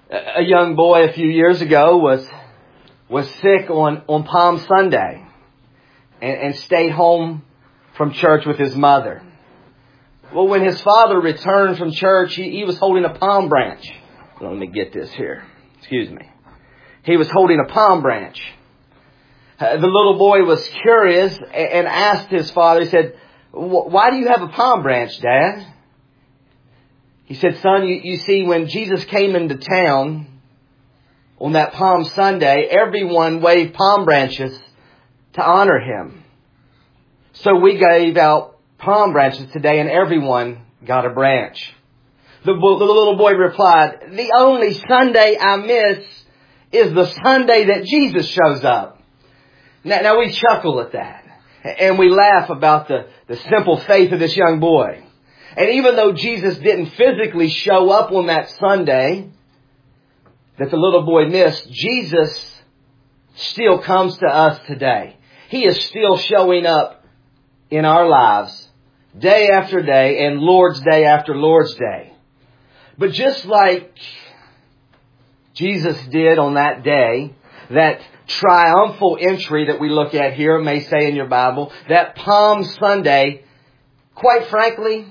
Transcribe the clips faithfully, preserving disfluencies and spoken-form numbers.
A young boy a few years ago was was sick on, on Palm Sunday and, and stayed home from church with his mother. Well, when his father returned from church, he, he was holding a palm branch. Let me get this here. Excuse me. He was holding a palm branch. Uh, the little boy was curious and asked his father, he said, "Why do you have a palm branch, Dad?" He said, "Son, you, you see, when Jesus came into town on that Palm Sunday, everyone waved palm branches to honor him. So we gave out palm branches today and everyone got a branch." The, the little boy replied, "The only Sunday I miss is the Sunday that Jesus shows up." Now, now we chuckle at that and we laugh about the, the simple faith of this young boy. And even though Jesus didn't physically show up on that Sunday that the little boy missed, Jesus still comes to us today. He is still showing up in our lives day after day and Lord's Day after Lord's Day. But just like Jesus did on that day, that triumphal entry that we look at here, may say in your Bible, that Palm Sunday, quite frankly,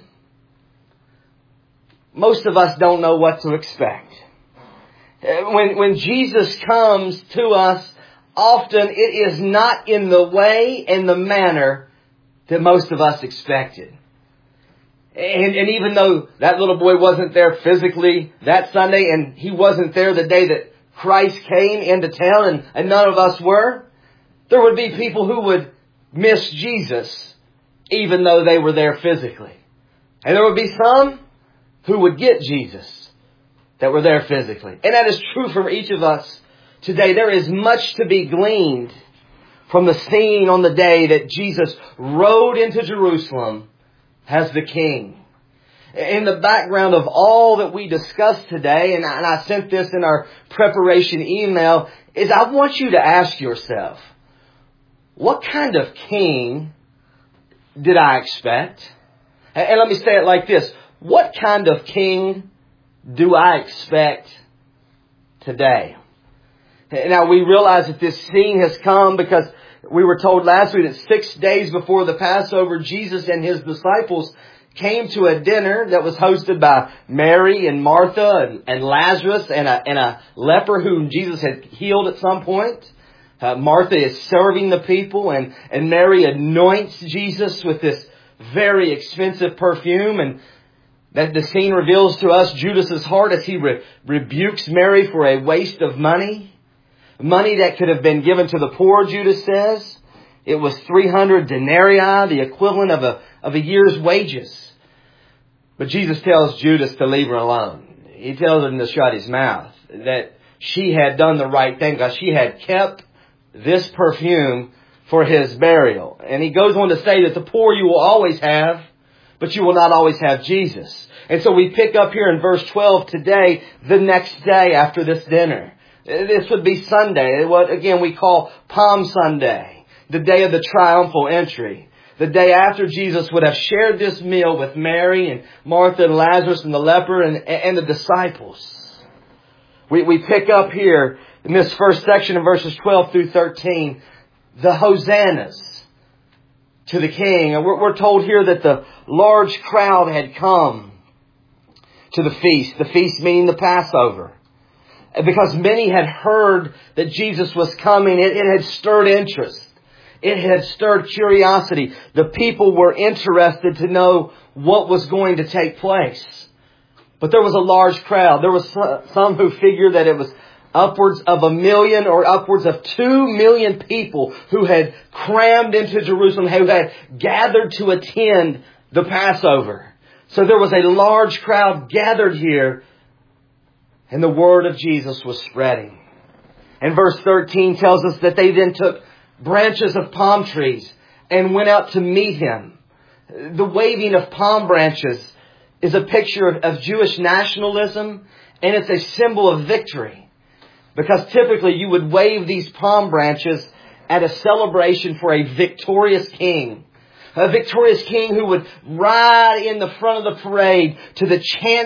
most of us don't know what to expect. When, when Jesus comes to us, often it is not in the way and the manner that most of us expected. And, and even though that little boy wasn't there physically that Sunday, and he wasn't there the day that Christ came into town, and, and none of us were, there would be people who would miss Jesus even though they were there physically. And there would be some who would get Jesus that were there physically. And that is true for each of us today. There is much to be gleaned from the scene on the day that Jesus rode into Jerusalem as the King. In the background of all that we discussed today, and I, and I sent this in our preparation email, is I want you to ask yourself, what kind of king did I expect? And, and let me say it like this. What kind of king do I expect today? Now, we realize that this scene has come because we were told last week that six days before the Passover, Jesus and His disciples came to a dinner that was hosted by Mary and Martha and, and Lazarus and a, and a leper whom Jesus had healed at some point. Uh, Martha is serving the people, and, and Mary anoints Jesus with this very expensive perfume. And that the scene reveals to us Judas's heart as he re- rebukes Mary for a waste of money. Money that could have been given to the poor, Judas says. It was three hundred denarii, the equivalent of a, of a year's wages. But Jesus tells Judas to leave her alone. He tells him to shut his mouth. That she had done the right thing because she had kept this perfume for His burial. And he goes on to say that the poor you will always have, but you will not always have Jesus. And so we pick up here in verse twelve today, the next day after this dinner. This would be Sunday, what again we call Palm Sunday, the day of the triumphal entry. The day after Jesus would have shared this meal with Mary and Martha and Lazarus and the leper and, and the disciples. We, we pick up here in this first section of verses twelve through thirteen, the hosannas to the King. And we're, we're told here that the large crowd had come to the feast, the feast meaning the Passover. Because many had heard that Jesus was coming, it, it had stirred interest. It had stirred curiosity. The people were interested to know what was going to take place. But there was a large crowd. There was some who figured that it was upwards of a million or upwards of two million people who had crammed into Jerusalem, who had gathered to attend the Passover. So there was a large crowd gathered here, and the word of Jesus was spreading. And verse thirteen tells us that they then took branches of palm trees and went out to meet Him. The waving of palm branches is a picture of Jewish nationalism, and it's a symbol of victory. Because typically you would wave these palm branches at a celebration for a victorious king. A victorious king who would ride in the front of the parade to the chants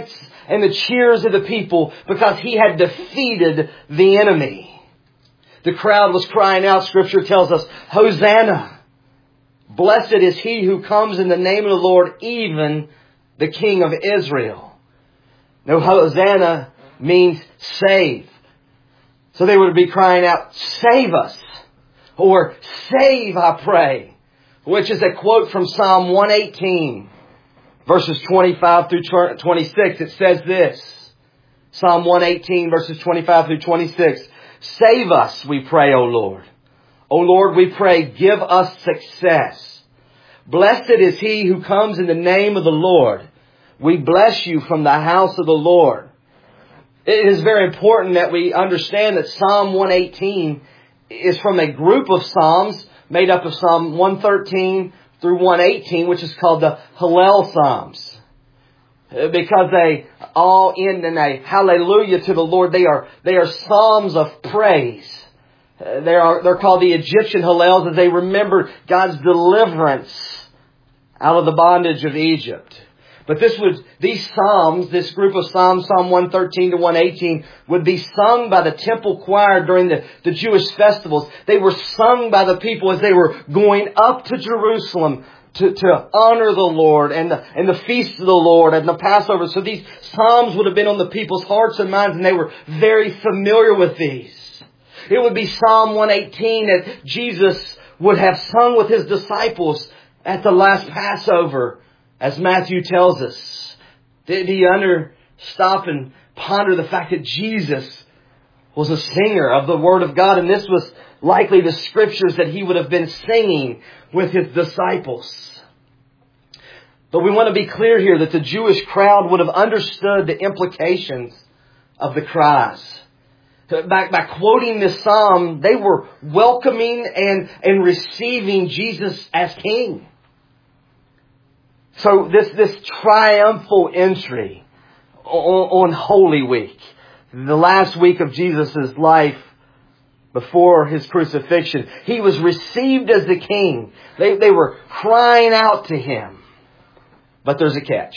and the cheers of the people because He had defeated the enemy. The crowd was crying out, Scripture tells us, Hosanna! Blessed is He who comes in the name of the Lord, even the King of Israel. Now, Hosanna means save. So they would be crying out, save us! Or save, I pray! Which is a quote from Psalm one eighteen, verses twenty-five through twenty-six. It says this, Psalm one eighteen, verses twenty-five through twenty-six. Save us, we pray, O Lord. O Lord, we pray, give us success. Blessed is He who comes in the name of the Lord. We bless You from the house of the Lord. It is very important that we understand that Psalm one eighteen is from a group of Psalms made up of Psalm one thirteen through one eighteen, which is called the Hallel Psalms. Because they all end in a hallelujah to the Lord. They are, they are Psalms of praise. They are, they're called the Egyptian Hallels as they remember God's deliverance out of the bondage of Egypt. But this would, these Psalms, this group of Psalms, Psalm one thirteen to one eighteen, would be sung by the temple choir during the, the Jewish festivals. They were sung by the people as they were going up to Jerusalem to, to honor the Lord and the, and the feast of the Lord and the Passover. So these Psalms would have been on the people's hearts and minds, and they were very familiar with these. It would be Psalm one eighteen that Jesus would have sung with His disciples at the last Passover, as Matthew tells us. Did he under stop and ponder the fact that Jesus was a singer of the Word of God, and this was likely the Scriptures that He would have been singing with His disciples. But we want to be clear here that the Jewish crowd would have understood the implications of the cries. By, by quoting this psalm, they were welcoming and, and receiving Jesus as King. So this, this triumphal entry on, on Holy Week, the last week of Jesus' life before His crucifixion, He was received as the King. They, they were crying out to Him. But there's a catch.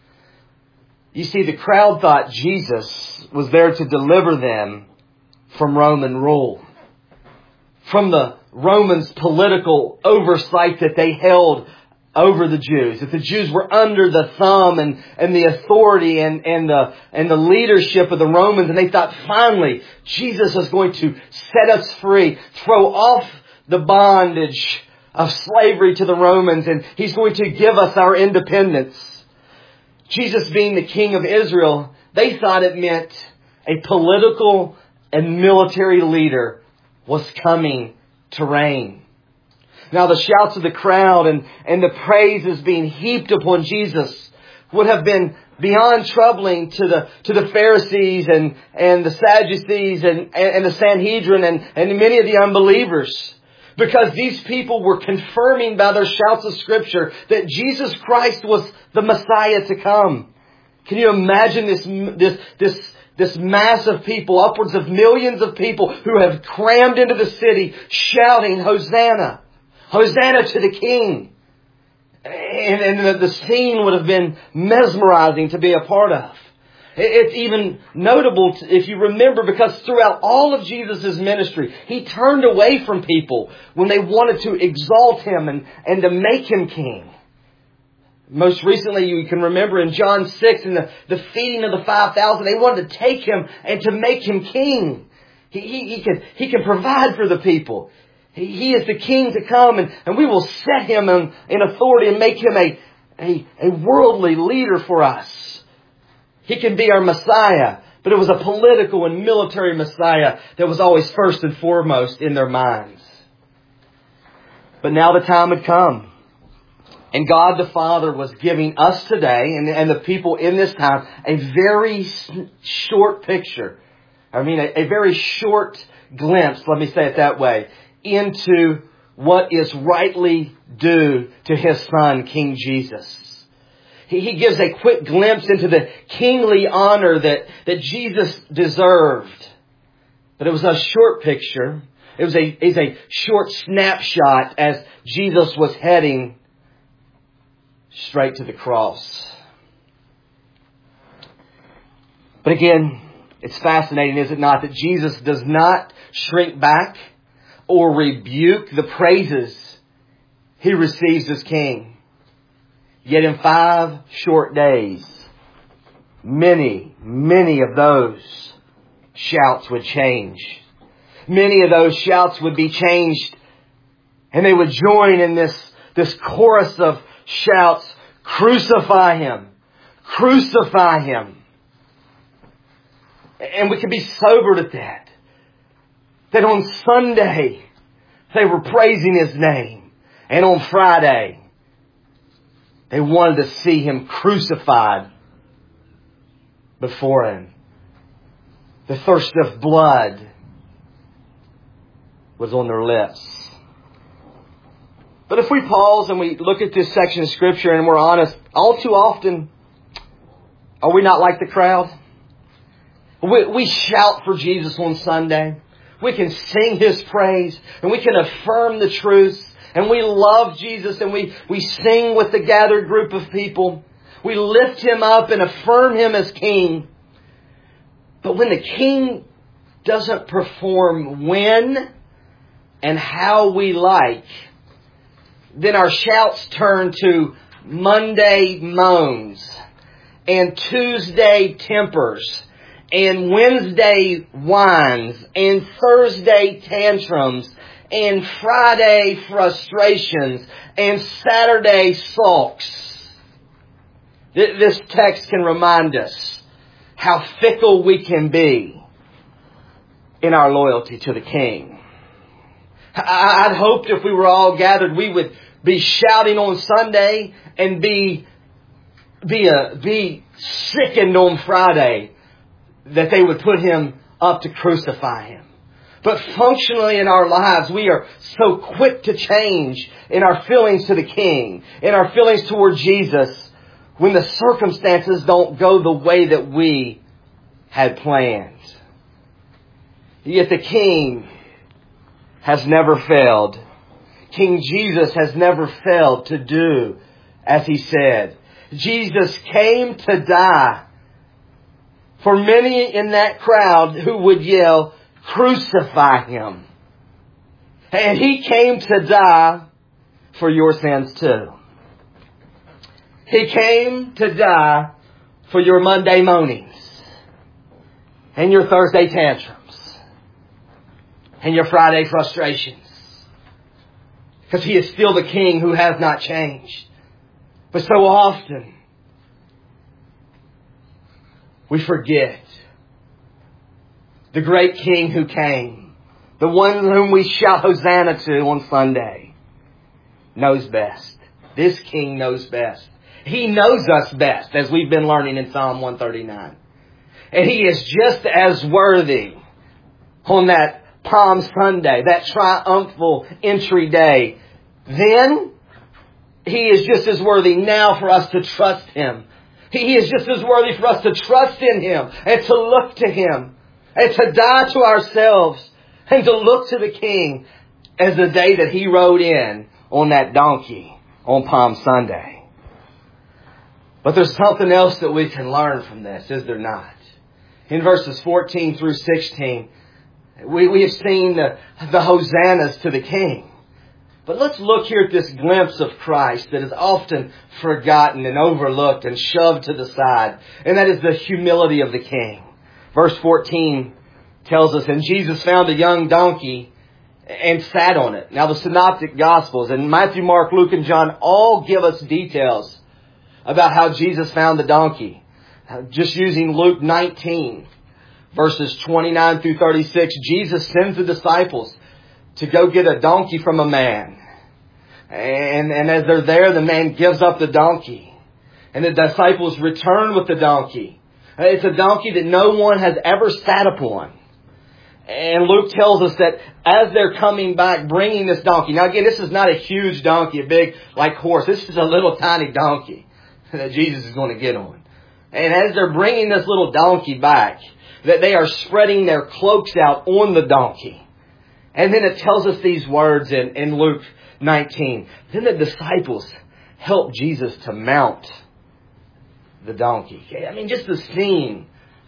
You see, the crowd thought Jesus was there to deliver them from Roman rule, from the Romans' political oversight that they held over the Jews. That the Jews were under the thumb and, and the authority and, and the and the leadership of the Romans, and they thought finally Jesus is going to set us free, throw off the bondage of slavery to the Romans, and He's going to give us our independence. Jesus being the King of Israel, they thought it meant a political and military leader was coming to reign. Now the shouts of the crowd and, and the praises being heaped upon Jesus would have been beyond troubling to the to the Pharisees and, and the Sadducees and, and the Sanhedrin and, and many of the unbelievers. Because these people were confirming by their shouts of Scripture that Jesus Christ was the Messiah to come. Can you imagine this this this This mass of people, upwards of millions of people who have crammed into the city shouting, Hosanna! Hosanna to the King! And, and the, the scene would have been mesmerizing to be a part of. It's even notable if you remember, because throughout all of Jesus' ministry, He turned away from people when they wanted to exalt Him and, and to make Him King. Most recently, you can remember in John six, in the, the feeding of the five thousand, they wanted to take Him and to make Him King. He, he, he, can, he can provide for the people. He, he is the King to come, and, and we will set Him in, in authority and make Him a, a, a worldly leader for us. He can be our Messiah, but it was a political and military Messiah that was always first and foremost in their minds. But now the time had come. And God the Father was giving us today and, and the people in this time a very short picture. I mean, a, a very short glimpse, let me say it that way, into what is rightly due to His Son, King Jesus. He, he gives a quick glimpse into the kingly honor that, that Jesus deserved. But it was a short picture. It was a, it was a short snapshot as Jesus was heading straight to the cross. But again, it's fascinating, is it not, that Jesus does not shrink back or rebuke the praises He receives as King. Yet in five short days, many, many of those shouts would change. Many of those shouts would be changed, and they would join in this, this chorus of shouts, "Crucify Him! Crucify Him!" And we can be sobered at that. That on Sunday, they were praising His name. And on Friday, they wanted to see Him crucified before Him. The thirst of blood was on their lips. But if we pause and we look at this section of Scripture and we're honest, all too often, are we not like the crowd? We, we shout for Jesus on Sunday. We can sing His praise and we can affirm the truths. And we love Jesus and we, we sing with the gathered group of people. We lift Him up and affirm Him as King. But when the King doesn't perform when and how we like, then our shouts turn to Monday moans and Tuesday tempers and Wednesday whines and Thursday tantrums and Friday frustrations and Saturday sulks. This text can remind us how fickle we can be in our loyalty to the King. I'd hoped if we were all gathered, we would be shouting on Sunday and be be a, be sickened on Friday that they would put Him up to crucify Him. But functionally in our lives, we are so quick to change in our feelings to the King, in our feelings toward Jesus, when the circumstances don't go the way that we had planned. Yet the King has never failed. King Jesus has never failed to do as He said. Jesus came to die for many in that crowd who would yell, "Crucify Him." And He came to die for your sins too. He came to die for your Monday moanings and your Thursday tantrums and your Friday frustrations. Because He is still the King who has not changed. But so often we forget the great King who came, the one whom we shout Hosanna to on Sunday, knows best. This King knows best. He knows us best, as we've been learning in Psalm one thirty-nine. And He is just as worthy on that Palm Sunday, that triumphal entry day. Then He is just as worthy now for us to trust Him. He is just as worthy for us to trust in Him and to look to Him and to die to ourselves and to look to the King as the day that He rode in on that donkey on Palm Sunday. But there's something else that we can learn from this, is there not? In verses fourteen through sixteen, we, we have seen the, the hosannas to the King. But let's look here at this glimpse of Christ that is often forgotten and overlooked and shoved to the side. And that is the humility of the King. Verse fourteen tells us, "And Jesus found a young donkey and sat on it." Now the Synoptic Gospels, and Matthew, Mark, Luke, and John all give us details about how Jesus found the donkey. Just using Luke nineteen, verses twenty-nine through thirty-six, Jesus sends the disciples to go get a donkey from a man. And, and as they're there, the man gives up the donkey. And the disciples return with the donkey. It's a donkey that no one has ever sat upon. And Luke tells us that as they're coming back, bringing this donkey. Now again, this is not a huge donkey, a big like horse. This is a little tiny donkey that Jesus is going to get on. And as they're bringing this little donkey back, that they are spreading their cloaks out on the donkey. And then it tells us these words in, in Luke nineteen. Then the disciples helped Jesus to mount the donkey. I mean, just the scene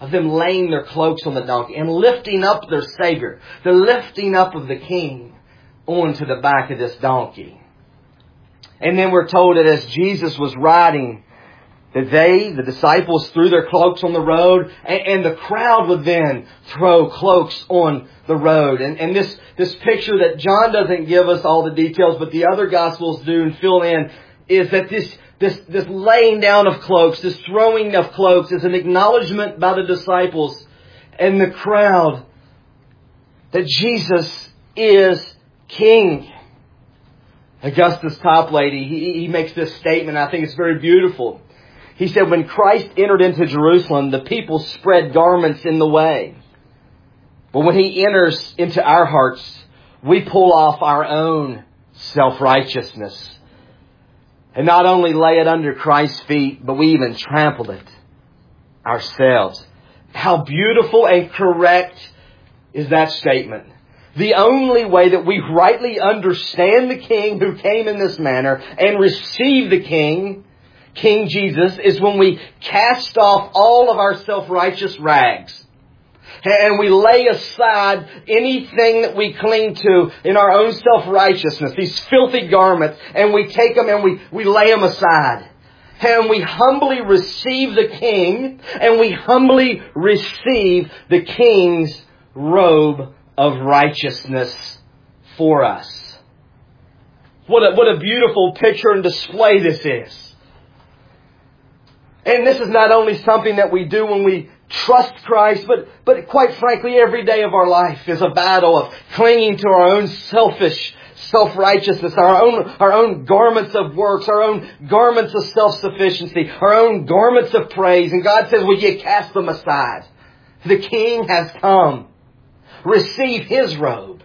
of them laying their cloaks on the donkey and lifting up their Savior, the lifting up of the King onto the back of this donkey. And then we're told that as Jesus was riding, that they, the disciples, threw their cloaks on the road, and, and the crowd would then throw cloaks on the road. And, and this, this picture that John doesn't give us all the details, but the other Gospels do and fill in, is that this, this, this laying down of cloaks, this throwing of cloaks is an acknowledgement by the disciples and the crowd that Jesus is King. Augustus Toplady, he, he makes this statement. I think it's very beautiful. He said, when Christ entered into Jerusalem, the people spread garments in the way. But when He enters into our hearts, we pull off our own self-righteousness. And not only lay it under Christ's feet, but we even trample it ourselves. How beautiful and correct is that statement. The only way that we rightly understand the King who came in this manner and receive the King, King Jesus, is when we cast off all of our self-righteous rags. And we lay aside anything that we cling to in our own self-righteousness, these filthy garments, and we take them and we, we lay them aside. And we humbly receive the King, and we humbly receive the King's robe of righteousness for us. What a, what a beautiful picture and display this is. And this is not only something that we do when we trust Christ, but, but quite frankly, every day of our life is a battle of clinging to our own selfish self-righteousness, our own, our own garments of works, our own garments of self-sufficiency, our own garments of praise. And God says, will you cast them aside? The King has come. Receive His robe.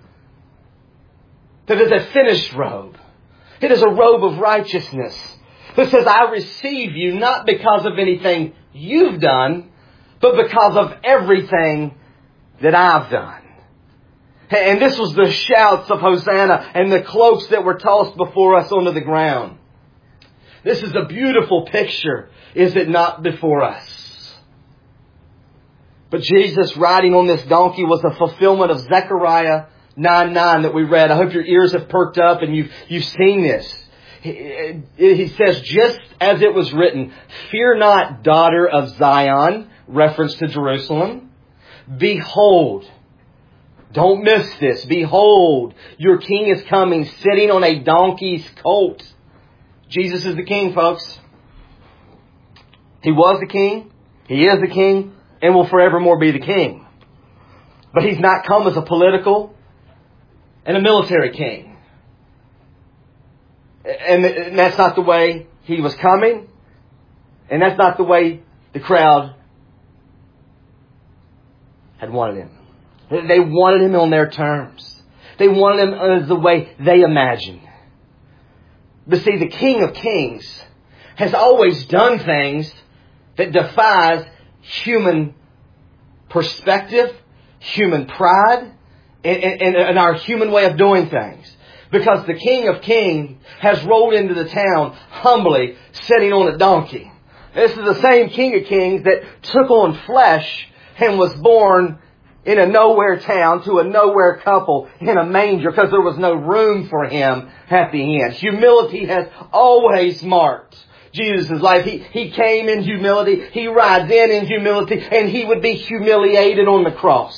That is a finished robe. It is a robe of righteousness. That says, I receive you not because of anything you've done, but because of everything that I've done. And this was the shouts of Hosanna and the cloaks that were tossed before us onto the ground. This is a beautiful picture, is it not, before us? But Jesus riding on this donkey was a fulfillment of Zechariah nine nine that we read. I hope your ears have perked up and you've, you've seen this. He, he says, just as it was written, fear not, daughter of Zion, reference to Jerusalem. Behold, don't miss this. Behold, your King is coming, sitting on a donkey's colt. Jesus is the King, folks. He was the King. He is the King. And will forevermore be the King. But He's not come as a political and a military king. And that's not the way He was coming. And that's not the way the crowd had wanted Him. They wanted Him on their terms. They wanted Him as the way they imagined. But see, the King of Kings has always done things that defies human perspective, human pride, and, and, and our human way of doing things. Because the King of Kings has rolled into the town humbly, sitting on a donkey. This is the same King of Kings that took on flesh and was born in a nowhere town to a nowhere couple in a manger because there was no room for Him at the end. Humility has always marked Jesus' life. He, he came in humility. He rides in in humility. And He would be humiliated on the cross.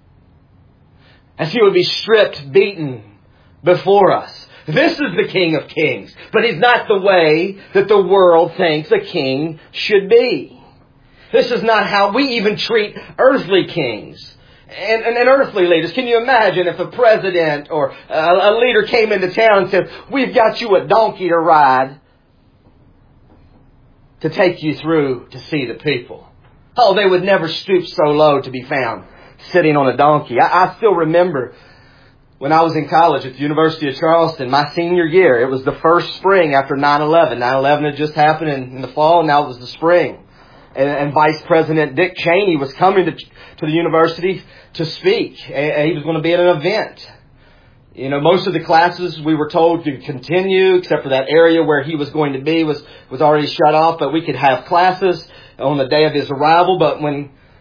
As He would be stripped, beaten before us. This is the King of Kings. But He's not the way that the world thinks a king should be. This is not how we even treat earthly kings. And, and, and earthly leaders. Can you imagine if a president or a, a leader came into town and said, we've got you a donkey to ride to take you through to see the people. Oh, they would never stoop so low to be found sitting on a donkey. I, I still remember when I was in college at the University of Charleston, my senior year. It was the first spring after nine eleven. nine eleven had just happened in, in the fall, and now it was the spring. And, and Vice President Dick Cheney was coming to, to the university to speak. And he was going to be at an event. You know, most of the classes we were told could continue, except for that area where he was going to be was, was already shut off. But we could have classes on the day of his arrival. But when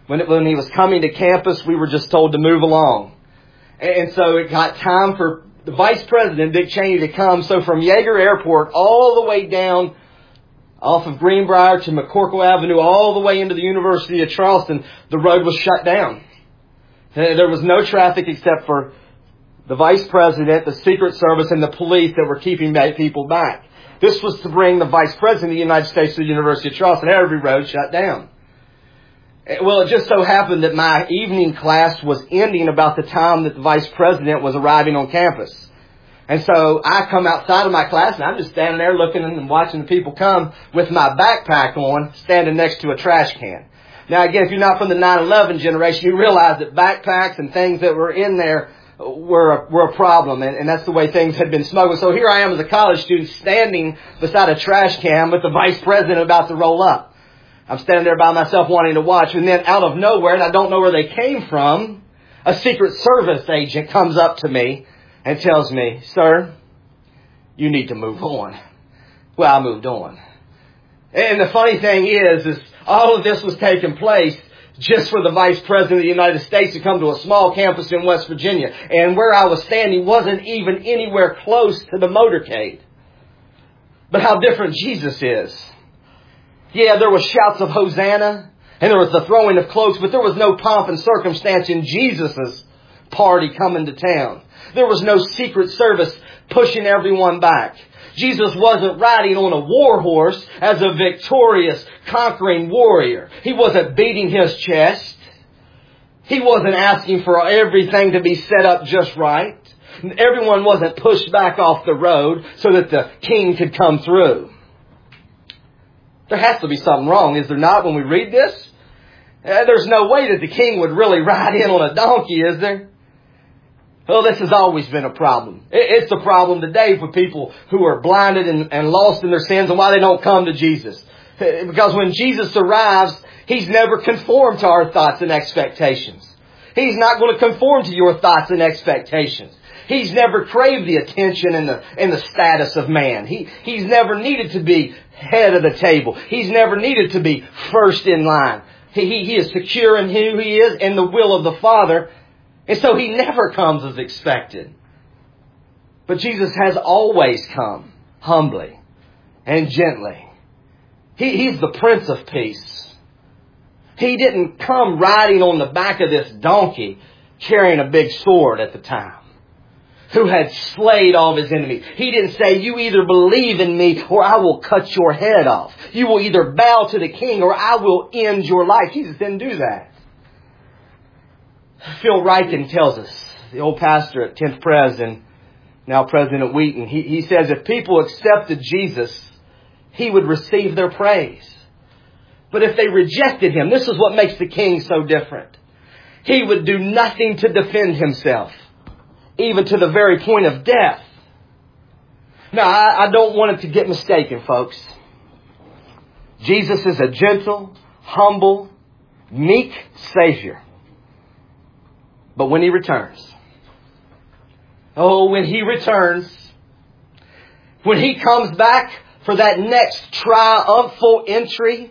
When, it, when he was coming to campus, we were just told to move along. And so it got time for the Vice President, Dick Cheney, to come. So from Yeager Airport all the way down off of Greenbrier to McCorkle Avenue, all the way into the University of Charleston, the road was shut down. There was no traffic except for the Vice President, the Secret Service, and the police that were keeping people back. This was to bring the Vice President of the United States to the University of Charleston. Every road shut down. Well, it just so happened that my evening class was ending about the time that the Vice President was arriving on campus. And so I come outside of my class, and I'm just standing there looking and watching the people come with my backpack on, standing next to a trash can. Now, again, if you're not from the nine eleven generation, you realize that backpacks and things that were in there were a, were a problem, and, and that's the way things had been smuggled. So here I am as a college student standing beside a trash can with the Vice President about to roll up. I'm standing there by myself wanting to watch, and then out of nowhere, and I don't know where they came from, a Secret Service agent comes up to me and tells me, "Sir, you need to move on." Well, I moved on. And the funny thing is, is all of this was taking place just for the Vice President of the United States to come to a small campus in West Virginia. And where I was standing wasn't even anywhere close to the motorcade. But how different Jesus is. Yeah, there was shouts of Hosanna, and there was the throwing of cloaks, but there was no pomp and circumstance in Jesus' party coming to town. There was no Secret Service pushing everyone back. Jesus wasn't riding on a war horse as a victorious, conquering warrior. He wasn't beating his chest. He wasn't asking for everything to be set up just right. Everyone wasn't pushed back off the road so that the king could come through. There has to be something wrong, is there not, when we read this? Uh, there's no way that the king would really ride in on a donkey, is there? Well, this has always been a problem. It's a problem today for people who are blinded and, and lost in their sins and why they don't come to Jesus. Because when Jesus arrives, He's never conformed to our thoughts and expectations. He's not going to conform to your thoughts and expectations. He's never craved the attention and the, and the status of man. He, he's never needed to be head of the table. He's never needed to be first in line. He, he, he is secure in who He is and the will of the Father. And so He never comes as expected. But Jesus has always come humbly and gently. He, he's the Prince of Peace. He didn't come riding on the back of this donkey carrying a big sword at the time, who had slayed all of His enemies. He didn't say, "You either believe in me or I will cut your head off. You will either bow to the king or I will end your life." Jesus didn't do that. Phil Ryken tells us, the old pastor at tenth Pres and now president at Wheaton, he, he says if people accepted Jesus, He would receive their praise. But if they rejected Him, this is what makes the king so different. He would do nothing to defend Himself, even to the very point of death. Now, I, I don't want it to get mistaken, folks. Jesus is a gentle, humble, meek Savior. But when He returns, oh, when He returns, when He comes back for that next triumphal entry,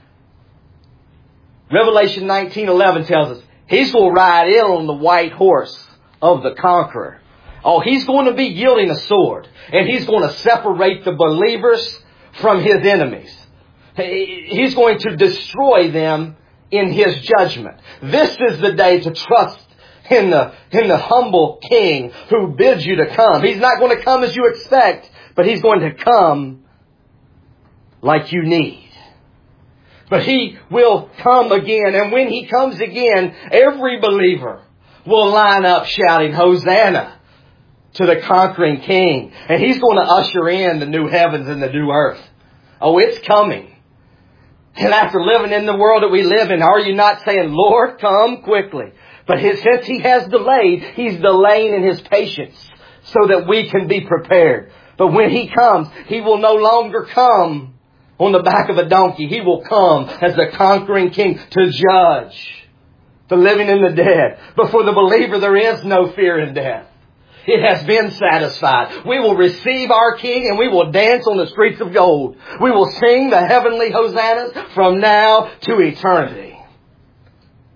Revelation nineteen eleven tells us He's going to ride in on the white horse of the conqueror. Oh, He's going to be yielding a sword, and He's going to separate the believers from His enemies. He's going to destroy them in His judgment. This is the day to trust in the, in the humble King who bids you to come. He's not going to come as you expect, but He's going to come like you need. But He will come again. And when He comes again, every believer will line up shouting, "Hosanna to the conquering King." And He's going to usher in the new heavens and the new earth. Oh, it's coming. And after living in the world that we live in, are you not saying, "Lord, come quickly"? But his, since He has delayed, He's delaying in His patience so that we can be prepared. But when He comes, He will no longer come on the back of a donkey. He will come as the conquering King to judge the living and the dead. But for the believer, there is no fear in death. It has been satisfied. We will receive our King and we will dance on the streets of gold. We will sing the heavenly hosannas from now to eternity.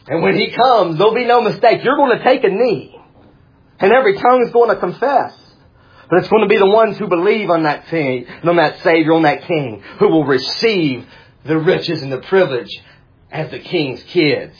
And when He comes, there'll be no mistake. You're going to take a knee. And every tongue is going to confess. But it's going to be the ones who believe on that King, on that Savior, on that King, who will receive the riches and the privilege as the King's kids.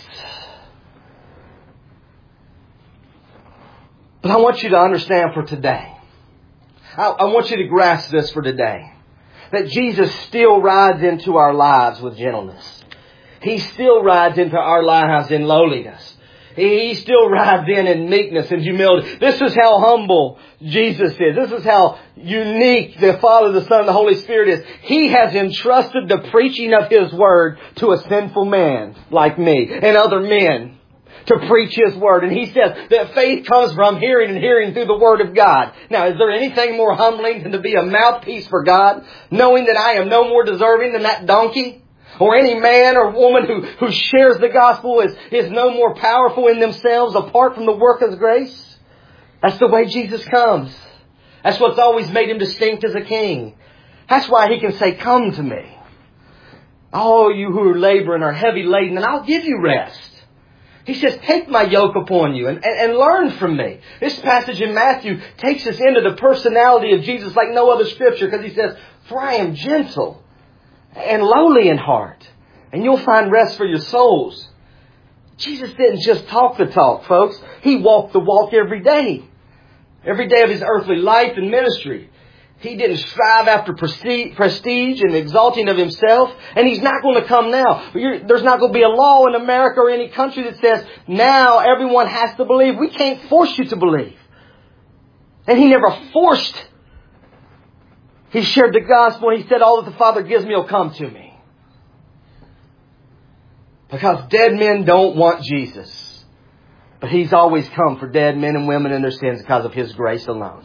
But I want you to understand for today. I, I want you to grasp this for today. That Jesus still rides into our lives with gentleness. He still rides into our lives in lowliness. He still rides in in meekness and humility. This is how humble Jesus is. This is how unique the Father, the Son, and the Holy Spirit is. He has entrusted the preaching of His Word to a sinful man like me and other men to preach His Word. And He says that faith comes from hearing and hearing through the Word of God. Now, is there anything more humbling than to be a mouthpiece for God, knowing that I am no more deserving than that donkey? Or any man or woman who, who shares the gospel is, is no more powerful in themselves apart from the work of grace? That's the way Jesus comes. That's what's always made Him distinct as a king. That's why He can say, come to me, all you who are laboring are heavy laden, and I'll give you rest. He says, take my yoke upon you and, and, and learn from me. This passage in Matthew takes us into the personality of Jesus like no other scripture, because He says, for I am gentle and lowly in heart, and you'll find rest for your souls. Jesus didn't just talk the talk, folks. He walked the walk every day. Every day of His earthly life and ministry. He didn't strive after prestige and exalting of Himself. And He's not going to come now. There's not going to be a law in America or any country that says, now everyone has to believe. We can't force you to believe. And He never forced. He shared the gospel and He said, all that the Father gives me will come to me. Because dead men don't want Jesus. But He's always come for dead men and women in their sins because of His grace alone.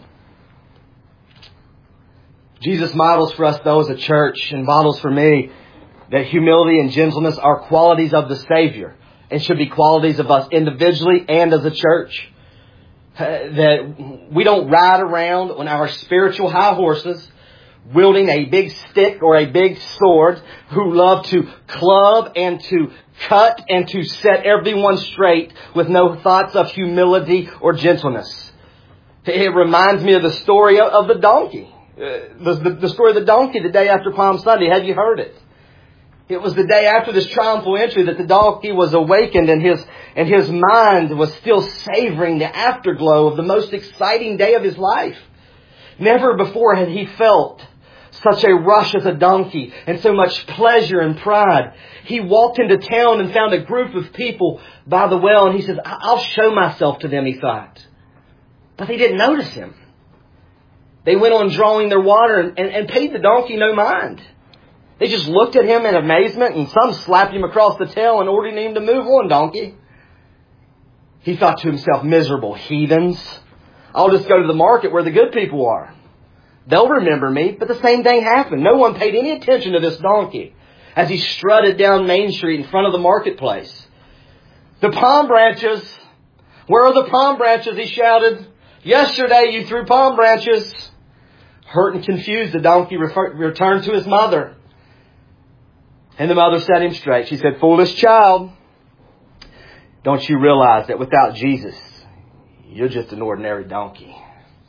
Jesus models for us, though, as a church, and models for me that humility and gentleness are qualities of the Savior and should be qualities of us individually and as a church. Uh, that we don't ride around on our spiritual high horses wielding a big stick or a big sword, who love to club and to cut and to set everyone straight with no thoughts of humility or gentleness. It reminds me of the story of the donkey. Uh, the, the, the story of the donkey the day after Palm Sunday. Have you heard it? It was the day after this triumphal entry that the donkey was awakened, and his and his mind was still savoring the afterglow of the most exciting day of his life. Never before had he felt such a rush as a donkey and so much pleasure and pride. He walked into town and found a group of people by the well, and he says, I'll show myself to them, he thought. But they didn't notice him. They went on drawing their water and, and, and paid the donkey no mind. They just looked at him in amazement, and some slapped him across the tail and ordered him to move on, donkey. He thought to himself, miserable heathens. I'll just go to the market where the good people are. They'll remember me. But the same thing happened. No one paid any attention to this donkey as he strutted down Main Street in front of the marketplace. The palm branches. Where are the palm branches? He shouted. Yesterday you threw palm branches. Hurt and confused, the donkey refer- returned to his mother. And the mother set him straight. She said, foolish child, don't you realize that without Jesus, you're just an ordinary donkey?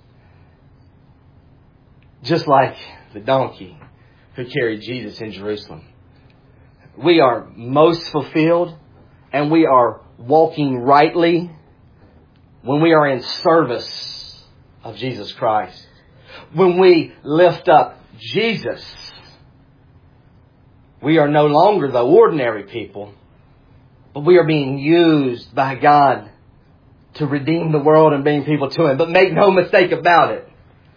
Just like the donkey who carried Jesus in Jerusalem. We are most fulfilled and we are walking rightly when we are in service of Jesus Christ. When we lift up Jesus, we are no longer the ordinary people, but we are being used by God to redeem the world and bring people to Him. But make no mistake about it.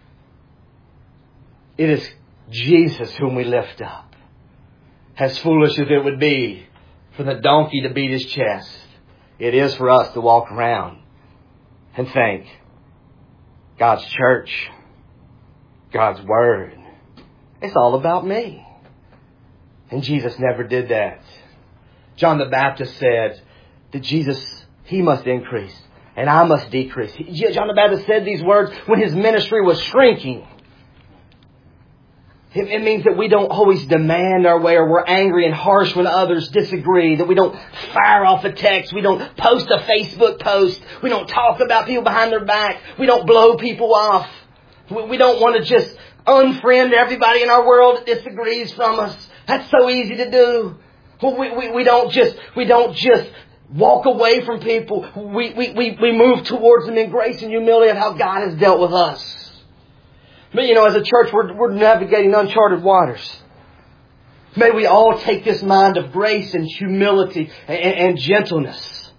It is Jesus whom we lift up. As foolish as it would be for the donkey to beat his chest, it is for us to walk around and think, God's church, God's Word, it's all about me. And Jesus never did that. John the Baptist said that Jesus, He must increase and I must decrease. John the Baptist said these words when his ministry was shrinking. It, it means that we don't always demand our way, or we're angry and harsh when others disagree. That we don't fire off a text. We don't post a Facebook post. We don't talk about people behind their back. We don't blow people off. We, we don't want to just unfriend everybody in our world that disagrees from us. That's so easy to do. We, we, we don't just, we don't just walk away from people. We, we, we, we move towards them in grace and humility of how God has dealt with us. But you know, as a church, we're, we're navigating uncharted waters. May we all take this mind of grace and humility and, and gentleness.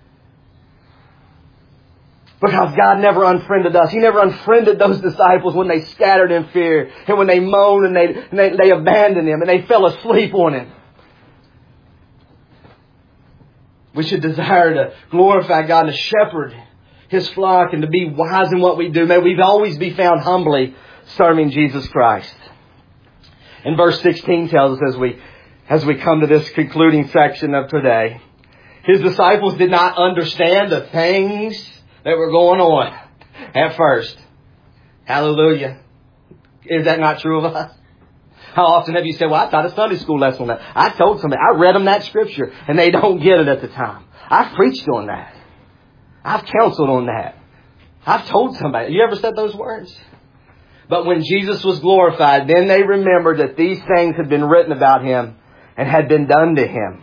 Because God never unfriended us. He never unfriended those disciples when they scattered in fear. And when they moaned and they, and they, they abandoned Him and they fell asleep on Him. We should desire to glorify God and to shepherd His flock and to be wise in what we do. May we always be found humbly serving Jesus Christ. And verse sixteen tells us as we, as we come to this concluding section of today, His disciples did not understand the things that were going on at first. Hallelujah. Is that not true of us? How often have you said, well, I taught a Sunday school lesson on that. I told somebody, I read them that scripture, and they don't get it at the time. I've preached on that. I've counseled on that. I've told somebody. You ever said those words? But when Jesus was glorified, then they remembered that these things had been written about Him and had been done to Him.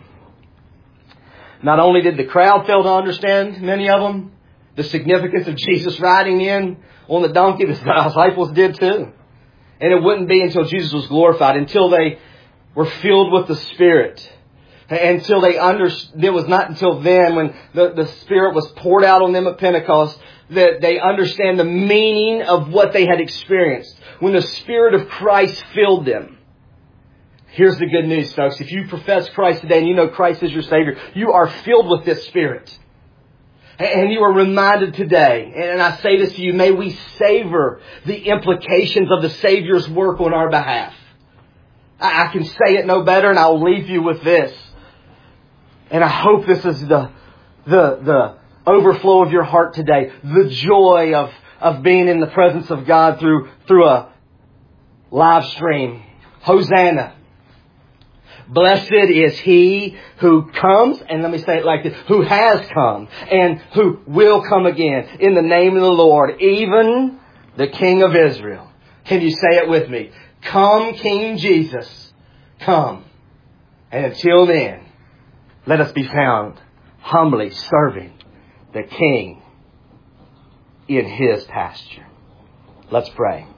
Not only did the crowd fail to understand, many of them, the significance of Jesus riding in on the donkey, the disciples did too. And it wouldn't be until Jesus was glorified, until they were filled with the Spirit. Until they understood, it was not until then when the, the Spirit was poured out on them at Pentecost that they understand the meaning of what they had experienced. When the Spirit of Christ filled them. Here's the good news, folks. If you profess Christ today and you know Christ is your Savior, you are filled with this Spirit. And you are reminded today, and I say this to you, may we savor the implications of the Savior's work on our behalf. I can say it no better, and I'll leave you with this. And I hope this is the, the, the overflow of your heart today. The joy of, of being in the presence of God through, through a live stream. Hosanna. Blessed is He who comes, and let me say it like this, who has come and who will come again in the name of the Lord, even the King of Israel. Can you say it with me? Come, King Jesus, come. And until then, let us be found humbly serving the King in His pasture. Let's pray.